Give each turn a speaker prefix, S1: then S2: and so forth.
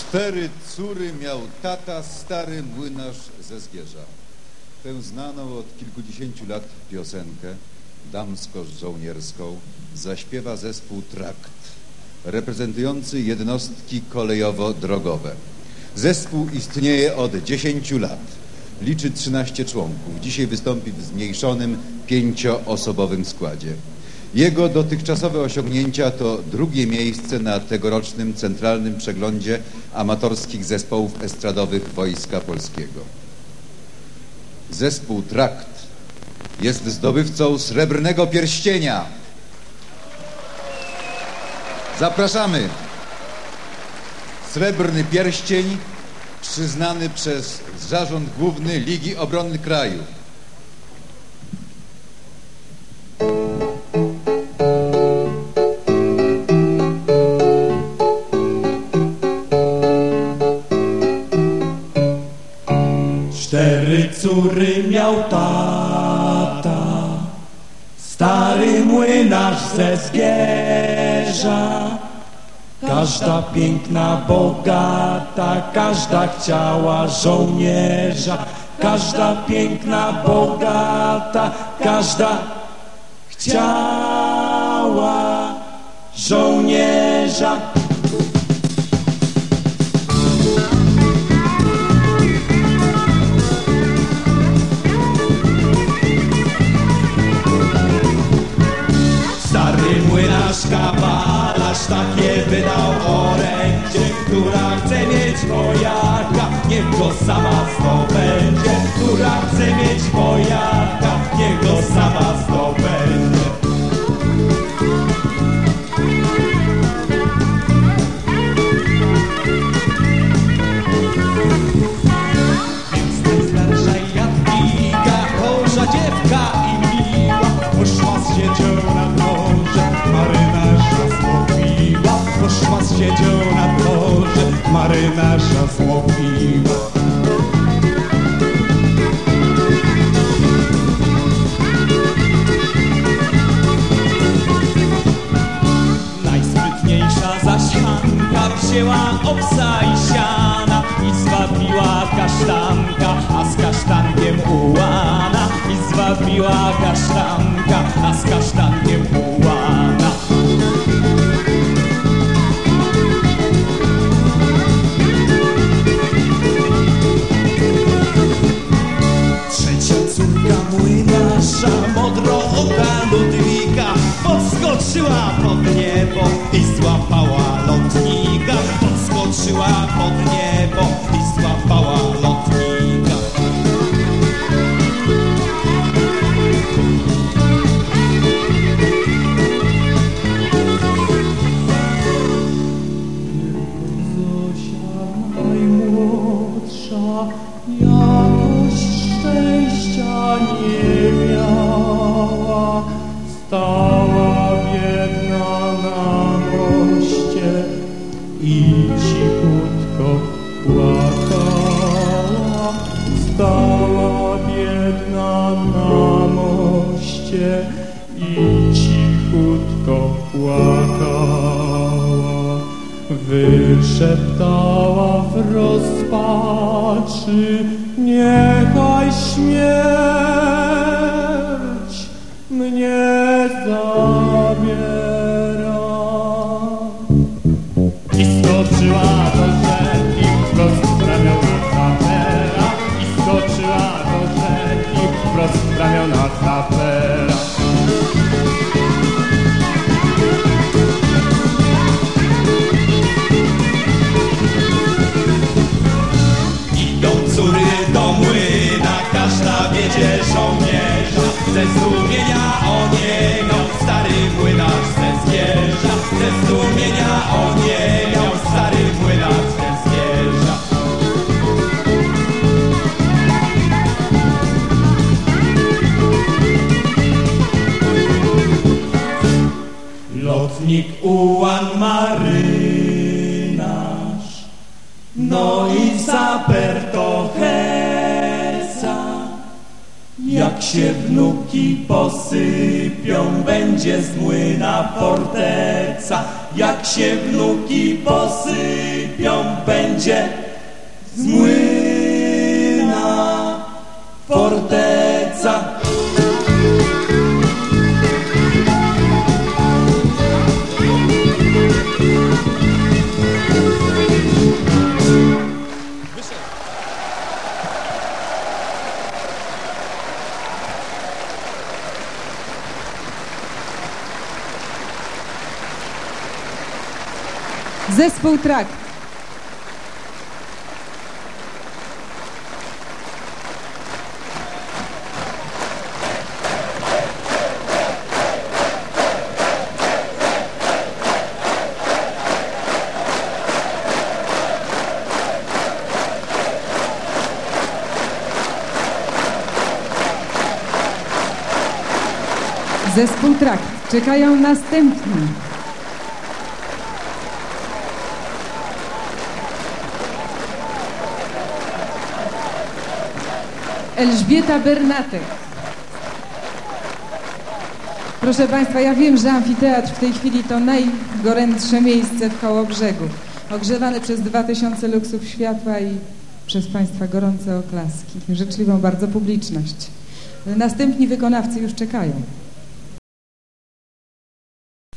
S1: 4 córy miał tata, stary młynarz ze Zgierza. Tę znaną od kilkudziesięciu lat piosenkę damsko-żołnierską zaśpiewa zespół Trakt, reprezentujący jednostki kolejowo-drogowe. Zespół istnieje od 10 lat. Liczy 13 członków. Dzisiaj wystąpi w zmniejszonym 5-osobowym składzie. Jego dotychczasowe osiągnięcia to 2. miejsce na tegorocznym Centralnym Przeglądzie Amatorskich Zespołów Estradowych Wojska Polskiego. Zespół Trakt jest zdobywcą Srebrnego Pierścienia. Zapraszamy. Srebrny Pierścień przyznany przez Zarząd Główny Ligi Obrony Kraju.
S2: Cztery córy miał tata, stary młynarz ze Zgierza. Każda piękna, bogata, każda chciała żołnierza. Każda piękna, bogata, każda chciała żołnierza. Stary młynarz kawalarz takie wydał orędzie, która chce mieć wojaka, niech go sama zdobędzie. Która chce mieć wojaka, niech go sama zdobędzie. Więc najstarsza Jadwiga, chorza dziewka i miła, poszła z dziecią nad morze, marynarza złowiła. Poszła z dziecią nad morze, marynarza złowiła. Najsprytniejsza zaś Hanka wzięła obsa i siana i zwabiła kasztanka, a z kasztankiem ułana. I zwabiła kasztanka, a z kasztankiem ułana. Trzecia córka młynarza, modrooka Ludwika, podskoczyła pod niebo i złapała lotnika. Podskoczyła pod niebo i złapała lotnika.
S3: Zosia najmłodsza jakoś szczęścia nie miała. Stała biedna na moście i cichutko płakała. Stała biedna na moście i cichutko płakała. Wyszeptała w rozpaczy: niechaj śmierć mnie zabiera. I skoczyła do rzeki wprost w ramiona sapera. I skoczyła do rzeki wprost w ramiona sapera.
S2: Idą córy do młyna, każda wiedzie żołnierza. Ze zdumienia o nie miał stary młynarz ze Zgierza. Ze zdumienia o nie miał stary młynarz ze Zgierza. Lotnik ułan marynarz, no i zaperto hesa. Jak się wnuki posypią, będzie z młyna forteca. Jak się wnuki posypią, będzie będzie z młyna forteca.
S4: Zespół Trakt. Zespół Trakt. Czekają następni. Elżbieta Bernatek. Proszę Państwa, ja wiem, że amfiteatr w tej chwili to najgorętsze miejsce w Kołobrzegu. Ogrzewany przez 2000 luksów światła i przez Państwa gorące oklaski. Życzliwą bardzo publiczność. Następni wykonawcy już czekają.